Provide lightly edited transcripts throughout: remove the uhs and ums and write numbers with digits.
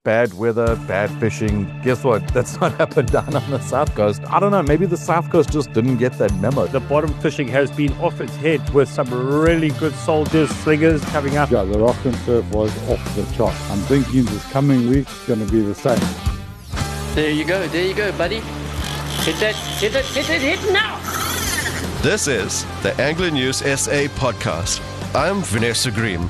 bad weather, bad fishing. Guess what? That's not happened down on the south coast. I don't know. Maybe the south coast just didn't get that memo. The bottom fishing has been off its head with some really good soldiers, slingers coming up. Yeah, the rock and surf was off the chart. I'm thinking this coming week is going to be the same. There you go, buddy. Hit it now! This is the Angler News SA podcast. I'm Vanessa Green.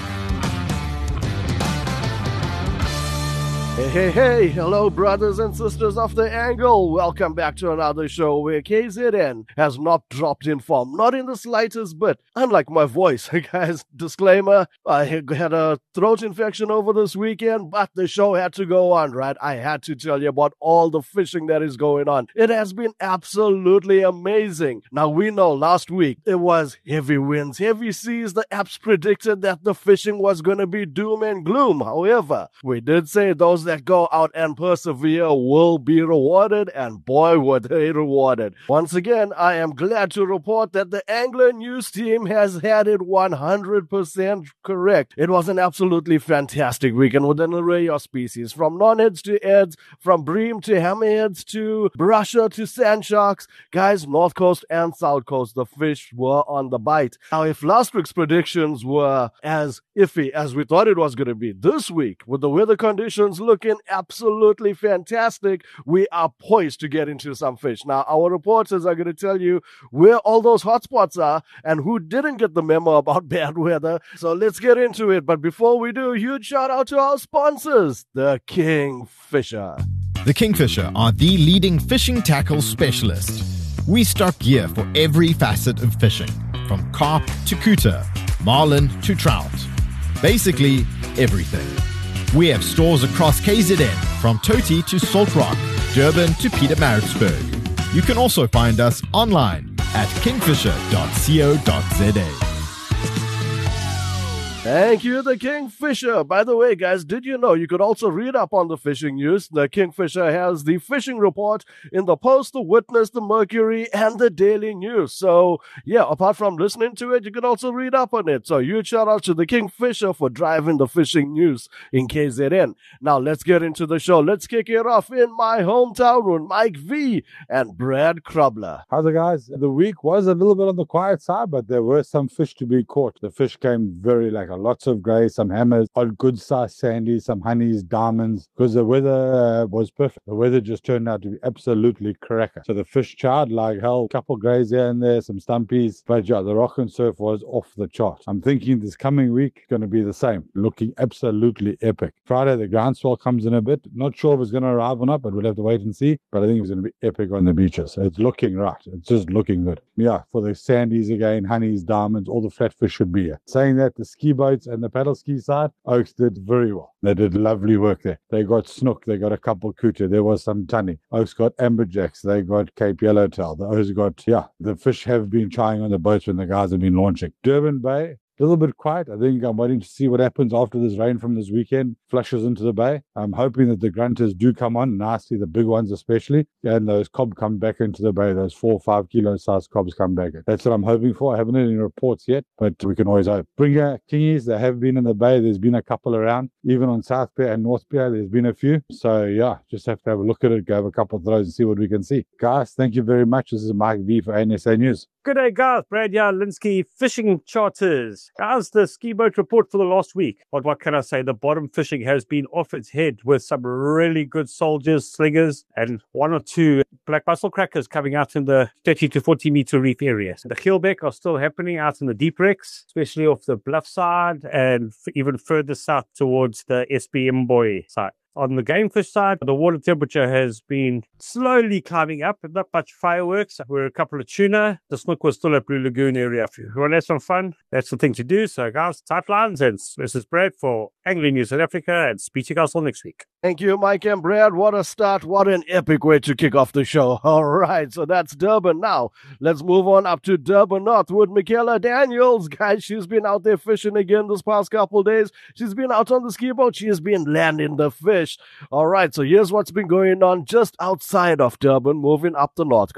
Hey, hello brothers and sisters of the Angle. Welcome back to another show where KZN has not dropped in form, not in the slightest bit. Unlike my voice, guys, disclaimer, I had a throat infection over this weekend, but the show had to go on, right? I had to tell you about all the fishing that is going on. It has been absolutely amazing. Now we know last week it was heavy winds, heavy seas. The apps predicted that the fishing was going to be doom and gloom. However, we did say those that go out and persevere will be rewarded, and boy were they rewarded. Once again, I am glad to report that the Angler News team has had it 100% correct. It was an absolutely fantastic weekend with an array of species, from nonheads to heads, from bream to hammerheads to brusher to sand sharks. Guys, north coast and south coast, the fish were on the bite. Now, if last week's predictions were as iffy as we thought it was going to be, this week, with the weather conditions looking absolutely fantastic, we are poised to get into some fish. Now, our reporters are going to tell you where all those hotspots are and who didn't get the memo about bad weather. So let's get into it. But before we do, huge shout out to our sponsors, the Kingfisher. The Kingfisher are the leading fishing tackle specialist. We stock gear for every facet of fishing, from carp to cooter, marlin to trout. Basically, everything. We have stores across KZN, from Toti to Salt Rock, Durban to Pietermaritzburg. You can also find us online at kingfisher.co.za. Thank you, the Kingfisher. By the way, guys, did you know you could also read up on the fishing news? The Kingfisher has the fishing report in the Post, the Witness, the Mercury, and the Daily News. So, yeah, apart from listening to it, you can also read up on it. So, huge shout out to the Kingfisher for driving the fishing news in KZN. Now, let's get into the show. Let's kick it off in my hometown with Mike V and Brad Krubler. How's it, guys? The week was a little bit on the quiet side, but there were some fish to be caught. The fish came very lots of grey, some hammers, odd good size sandies, some honeys, diamonds, because the weather was perfect. The weather just turned out to be absolutely cracker. So the fish charred like hell, couple greys here and there, some stumpies, but yeah, the rock and surf was off the chart. I'm thinking this coming week is going to be the same, looking absolutely epic. Friday, the groundswell comes in a bit. Not sure if it's going to arrive or not, but we'll have to wait and see. But I think it's going to be epic on the beaches. So it's looking right. It's just looking good. Yeah, for the sandies again, honeys, diamonds, all the flatfish should be here. Saying that, the ski boats and the paddle ski side, Oaks did very well. They did lovely work there. They got snook, they got a couple cooter, there was some tunny. Oaks got amberjacks, they got Cape Yellowtail. The Oaks got, the fish have been trying on the boats when the guys have been launching. Durban Bay, a little bit quiet. I think I'm waiting to see what happens after this rain from this weekend flushes into the bay. I'm hoping that the grunters do come on nicely, the big ones especially, and those cob come back into the bay. Those 4 or 5 kilo size cobs come back. That's what I'm hoping for. I haven't had any reports yet, but we can always hope. Bringer kingies, they have been in the bay. There's been a couple around. Even on South Pier and North Pier, there's been a few. So yeah, just have to have a look at it, go have a couple of throws and see what we can see. Guys, thank you very much. This is Mike V for NSA News. Good day, guys. Brad Linsky, fishing charters. How's the ski boat report for the last week? But what can I say? The bottom fishing has been off its head with some really good soldiers, slingers, and 1 or 2 black mussel crackers coming out in the 30 to 40 meter reef areas. The keelback are still happening out in the deep wrecks, especially off the bluff side and even further south towards the SBM Boy side. On the gamefish side, the water temperature has been slowly climbing up, but not much fireworks. We're a couple of tuna. The snook was still at Blue Lagoon area. If you want to have some fun, that's the thing to do. So, guys, tight lines, and this is Brad for Angling News South Africa, and speak to you guys all next week. Thank you, Mike and Brad. What a start. What an epic way to kick off the show. All right, so that's Durban. Now, let's move on up to Durban North with Michaela Daniels. Guys, she's been out there fishing again this past couple days. She's been out on the ski boat. She has been landing the fish. All right, so here's what's been going on just outside of Durban, moving up the North Coast.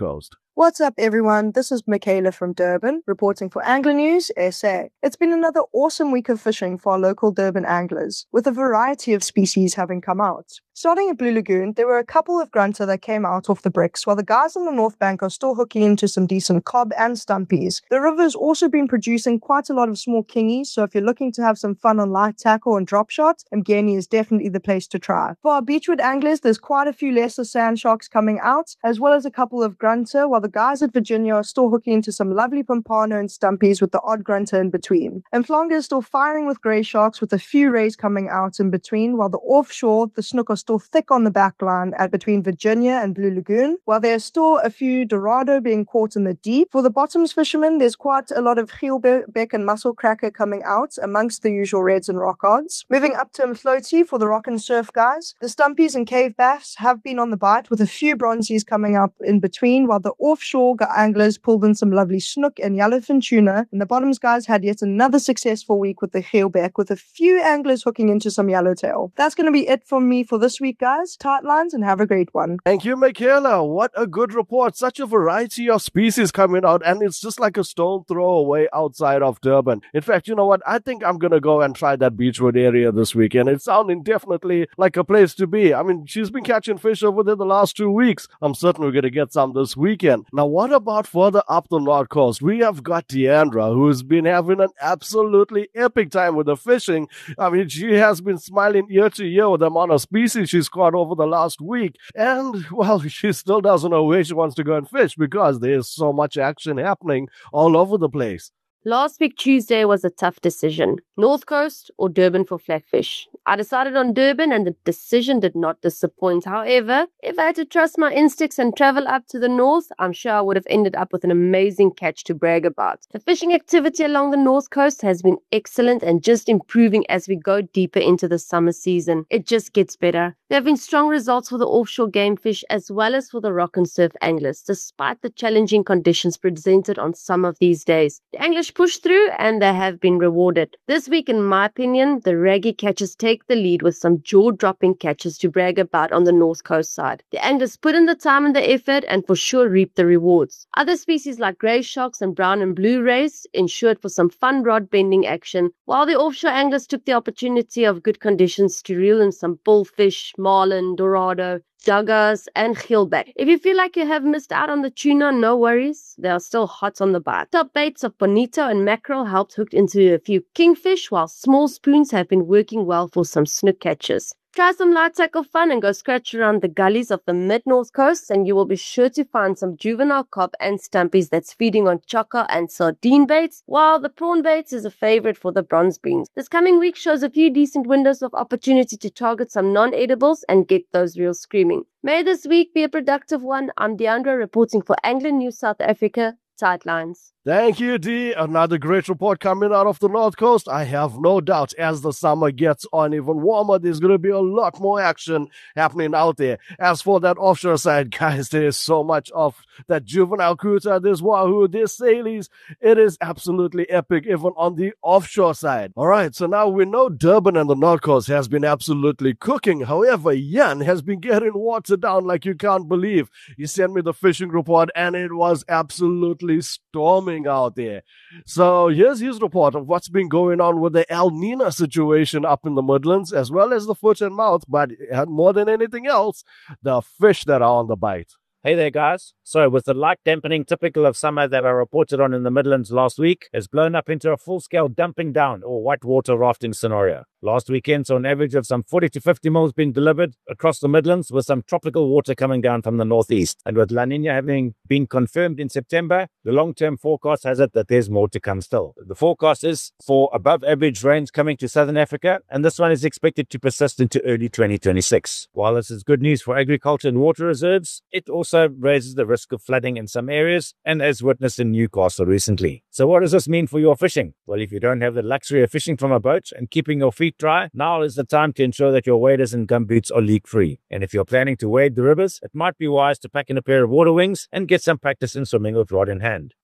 What's up, everyone? This is Michaela from Durban, reporting for Angler News SA. It's been another awesome week of fishing for our local Durban anglers, with a variety of species having come out. Starting at Blue Lagoon, there were a couple of grunter that came out off the bricks, while the guys on the North Bank are still hooking into some decent cob and stumpies. The river's also been producing quite a lot of small kingies, so if you're looking to have some fun on light tackle and drop shots, Mgeni is definitely the place to try. For our beachwood anglers, there's quite a few lesser sand sharks coming out, as well as a couple of grunter, while the guys at Virginia are still hooking into some lovely pompano and stumpies with the odd grunter in between. And Mhlanga is still firing with grey sharks with a few rays coming out in between, while the offshore, the snook are still thick on the back line at between Virginia and Blue Lagoon, while there's still a few Dorado being caught in the deep. For the bottoms fishermen, there's quite a lot of Geelbeck and mussel cracker coming out amongst the usual reds and rock odds. Moving up to Mfloti for the rock and surf guys, the stumpies and cave bass have been on the bite with a few bronzies coming up in between, while the offshore anglers pulled in some lovely snook and yellowfin tuna, and the bottoms guys had yet another successful week with the Geelbeck, with a few anglers hooking into some yellowtail. That's going to be it from me for this week, guys. Tight lines and have a great one. Thank you, Michaela. What a good report. Such a variety of species coming out, and it's just like a stone throw away outside of Durban. In fact, you know what? I think I'm going to go and try that Beachwood area this weekend. It's sounding definitely like a place to be. I mean, she's been catching fish over there the last 2 weeks. I'm certain we're going to get some this weekend. Now, what about further up the North Coast? We have got Deandra, who's been having an absolutely epic time with the fishing. I mean, she has been smiling year to year with the amount of species she's caught over the last week. And, well, she still doesn't know where she wants to go and fish because there's so much action happening all over the place. Last week, Tuesday, was a tough decision. North Coast or Durban for flatfish. I decided on Durban and the decision did not disappoint. However, if I had to trust my instincts and travel up to the north, I'm sure I would have ended up with an amazing catch to brag about. The fishing activity along the North Coast has been excellent and just improving as we go deeper into the summer season. It just gets better. There have been strong results for the offshore game fish as well as for the rock and surf anglers, despite the challenging conditions presented on some of these days. The anglers pushed through and they have been rewarded. This week, in my opinion, the raggy catchers take the lead with some jaw-dropping catches to brag about on the North Coast side. The anglers put in the time and the effort and for sure reap the rewards. Other species like grey sharks and brown and blue rays ensured for some fun rod bending action, while the offshore anglers took the opportunity of good conditions to reel in some bullfish, marlin, dorado, duggars, and geelback. If you feel like you have missed out on the tuna, no worries. They are still hot on the bite. Top baits of bonito and mackerel helped hook into a few kingfish, while small spoons have been working well for some snook catches. Try some light tackle fun and go scratch around the gullies of the mid-north coast and you will be sure to find some juvenile cob and stumpies that's feeding on chokka and sardine baits, while the prawn baits is a favorite for the bronze beans. This coming week shows a few decent windows of opportunity to target some non-edibles and get those reels screaming. May this week be a productive one. I'm Deandra reporting for Angler News South Africa. Tight lines. Thank you, Dee. Another great report coming out of the North Coast. I have no doubt as the summer gets on even warmer, there's going to be a lot more action happening out there. As for that offshore side, guys, there's so much of that juvenile kuta, there's wahoo, there's sailies. It is absolutely epic even on the offshore side. All right, so now we know Durban and the North Coast has been absolutely cooking. However, Jan has been getting watered down like you can't believe. He sent me the fishing report and it was absolutely storming out there. So here's his report of what's been going on with the El Nino situation up in the Midlands, as well as the foot and mouth, but more than anything else, the fish that are on the bite. Hey there, guys. So, with the light dampening typical of summer that I reported on in the Midlands last week, has blown up into a full-scale dumping down or whitewater rafting scenario. Last weekend saw an average of some 40 to 50 mils being delivered across the Midlands, with some tropical water coming down from the northeast. And with La Nina having been confirmed in September, the long-term forecast has it that there's more to come still. The forecast is for above-average rains coming to southern Africa, and this one is expected to persist into early 2026. While this is good news for agriculture and water reserves, it also raises the risk of flooding in some areas, and as witnessed in Newcastle recently. So what does this mean for your fishing? Well, if you don't have the luxury of fishing from a boat and keeping your feet dry, now is the time to ensure that your waders and gumboots are leak-free. And if you're planning to wade the rivers, it might be wise to pack in a pair of water wings and get some practice in swimming with rod in hand.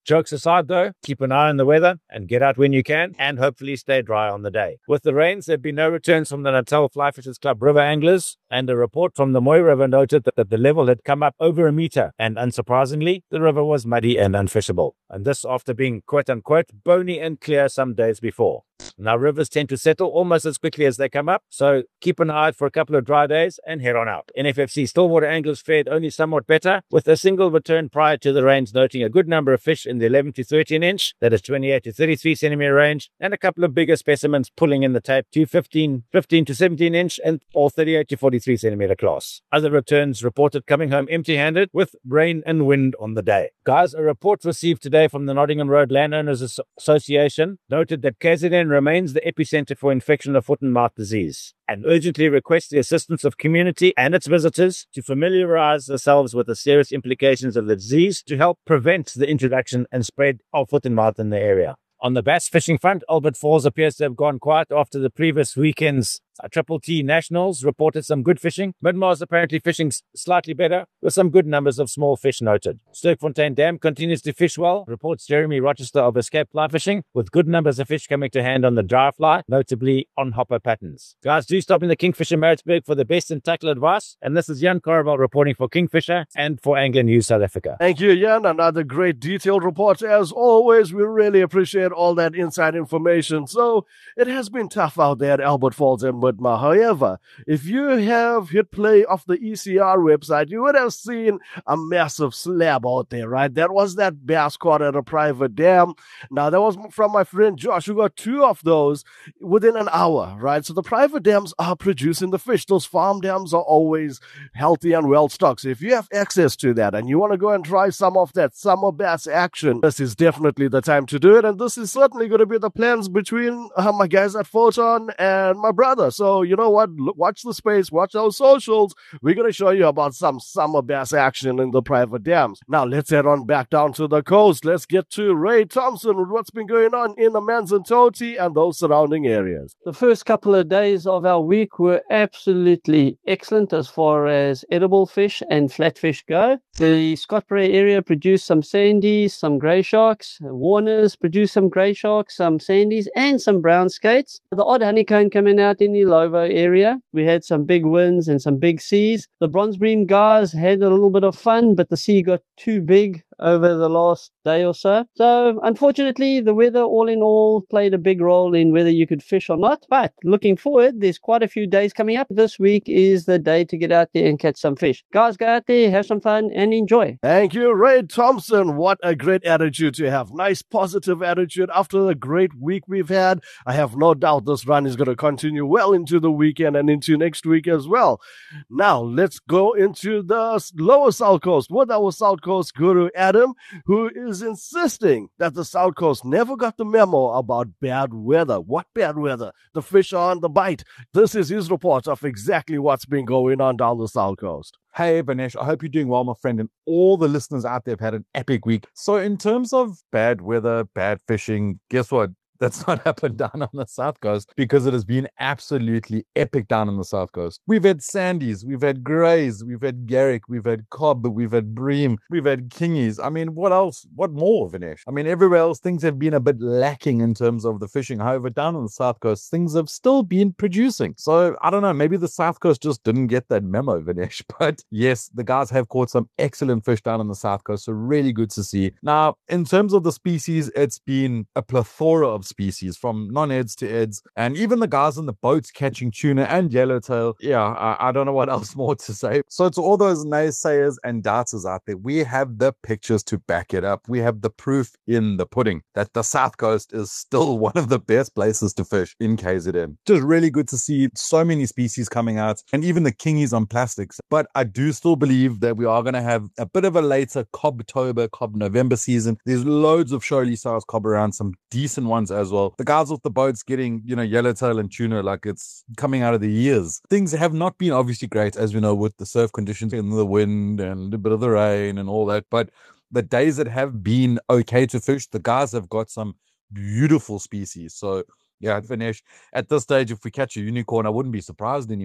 Jokes aside though, keep an eye on the weather and get out when you can, and hopefully stay dry on the day. With the rains, there have been no returns from the Natal Fly Fishers Club river anglers, and a report from the Moy River noted that the level had come up over a meter, and unsurprisingly, the river was muddy and unfishable. And this after being quote-unquote bony and clear some days before. Now, rivers tend to settle almost as quickly as they come up, so keep an eye out for a couple of dry days and head on out. NFFC Stillwater anglers fared only somewhat better, with a single return prior to the rains noting a good number of fish in the 11 to 13 inch, that is 28 to 33 centimeter range, and a couple of bigger specimens pulling in the tape to 15 to 17 inch and or 38 to 43 centimeter class. Other returns reported coming home empty-handed with rain and wind on the day. Guys, a report received today from the Nottingham Road Landowners Association noted that KZN remains the epicenter for infection of foot and mouth disease, and urgently requests the assistance of community and its visitors to familiarize themselves with the serious implications of the disease to help prevent the introduction and spread of foot and mouth in the area. On the bass fishing front, Albert Falls appears to have gone quiet after the previous weekend's Triple T Nationals reported some good fishing. Midmar's apparently fishing slightly better, with some good numbers of small fish noted. Sterkfontein Dam continues to fish well, reports Jeremy Rochester of Escape Fly Fishing, with good numbers of fish coming to hand on the dry fly, notably on hopper patterns. Guys, do stop in the Kingfisher Maritzburg for the best in tackle advice. And this is Jan Corrival reporting for Kingfisher and for Angler News South Africa. Thank you, Jan. Another great detailed report. As always, we really appreciate all that inside information. So it has been tough out there at Albert Falls and Midmar. However, if you have hit play off the ECR website, you would have seen a massive slab out there, right? That was that bass caught at a private dam. Now, that was from my friend Josh, who got 2 of those within an hour, right? So the private dams are producing the fish. Those farm dams are always healthy and well stocked. So if you have access to that and you want to go and try some of that summer bass action, this is definitely the time to do it. And this is certainly going to be the plans between my guys at Photon and my brother. So, you know what? Watch the space, watch our socials. We're going to show you about some summer bass action in the private dams. Now, let's head on back down to the coast. Let's get to Ray Thompson with what's been going on in the Manzantoti and those surrounding areas. The first couple of days of our week were absolutely excellent as far as edible fish and flatfish go. The Scott Brae area produced some sandies, some grey sharks. Warners produced some grey sharks, some sandies, and some brown skates. The odd honeycomb coming out in the Lovo area. We had some big winds and some big seas. The bronze bream guys had a little bit of fun, but the sea got too big over the last day or so. So, unfortunately, the weather all in all played a big role in whether you could fish or not. But looking forward, there's quite a few days coming up. This week is the day to get out there and catch some fish. Guys, go out there, have some fun, and enjoy. Thank you, Ray Thompson. What a great attitude to have. Nice, positive attitude after the great week we've had. I have no doubt this run is going to continue well into the weekend and into next week as well. Now, let's go into the lower South Coast with our South Coast guru, Adam, who is insisting that the South Coast never got the memo about bad weather. What bad weather? The fish are on the bite. This is his report of exactly what's been going on down the South Coast. Hey, Vinesh, I hope you're doing well, my friend, and all the listeners out there have had an epic week. So in terms of bad weather, bad fishing, guess what? That's not happened down on the South Coast because it has been absolutely epic down on the South Coast. We've had sandies, we've had greys, we've had garrick, we've had cob, we've had bream, we've had kingies. I mean, what else? What more, Vinesh? I mean, everywhere else, things have been a bit lacking in terms of the fishing. However, down on the South Coast, things have still been producing. So, I don't know, maybe the South Coast just didn't get that memo, Vinesh. But yes, the guys have caught some excellent fish down on the South Coast, so really good to see. Now, in terms of the species, it's been a plethora of species from non-eds to eds, and even the guys on the boats catching tuna and yellowtail. Yeah, I don't know what else more to say. So to all those naysayers and doubters out there, we have the pictures to back it up. We have the proof in the pudding that the South Coast is still one of the best places to fish in KZN. Just really good to see so many species coming out, and even the kingies on plastics. But I do still believe that we are going to have a bit of a later Cobtober, Cob November season. There's loads of shoaly size cob around, some decent ones as well. The guys off the boats getting, yellowtail and tuna like it's coming out of the ears. Things have not been obviously great, as we know, with the surf conditions and the wind and a bit of the rain and all that. But the days that have been okay to fish, the guys have got some beautiful species. So, yeah, Vinesh, at this stage, if we catch a unicorn, I wouldn't be surprised anymore.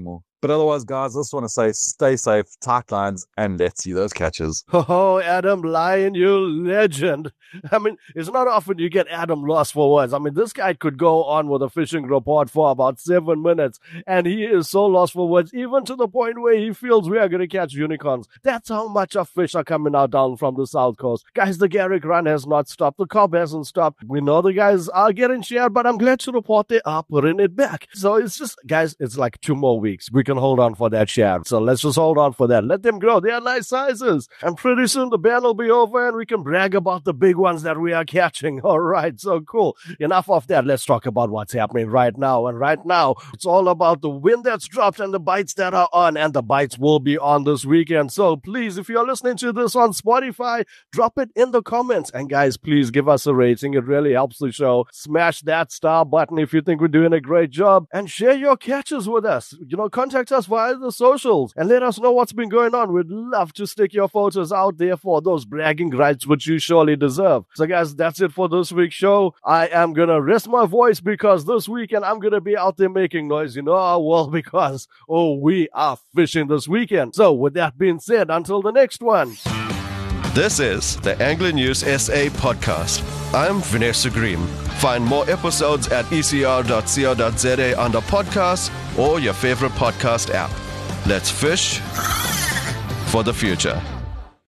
But otherwise, guys, I just want to say stay safe, tight lines, and let's see those catches. Oh, Adam Lyon, you legend. I mean, it's not often you get Adam lost for words. I mean, this guy could go on with a fishing report for about 7 minutes, and he is so lost for words, even to the point where he feels we are going to catch unicorns. That's how much of fish are coming out down from the south coast. Guys, the Garrick run has not stopped. The cob hasn't stopped. We know the guys are getting shared, but I'm glad to report they are putting it back. So it's just, guys, it's like 2 more weeks. We can hold on for that share. So let's just hold on for that. Let them grow. They are nice sizes. And pretty soon the ban will be over and we can brag about the big ones that we are catching. All right, so cool. Enough of that. Let's talk about what's happening right now. And right now, it's all about the wind that's dropped and the bites that are on. And the bites will be on this weekend. So please, if you're listening to this on Spotify, drop it in the comments. And guys, please give us a rating. It really helps the show. Smash that star button if you think we're doing a great job. And share your catches with us. Contact us via the socials and let us know what's been going on. We'd love to stick your photos out there for those bragging rights which you surely deserve. So guys, that's it for this week's show. I am gonna rest my voice because this weekend I'm gonna be out there making noise. Because we are fishing this weekend. So with that being said, until the next one. This is the Angler News SA podcast. I'm Vanessa Green. Find more episodes at ecr.co.za under podcasts or your favorite podcast app. Let's fish for the future.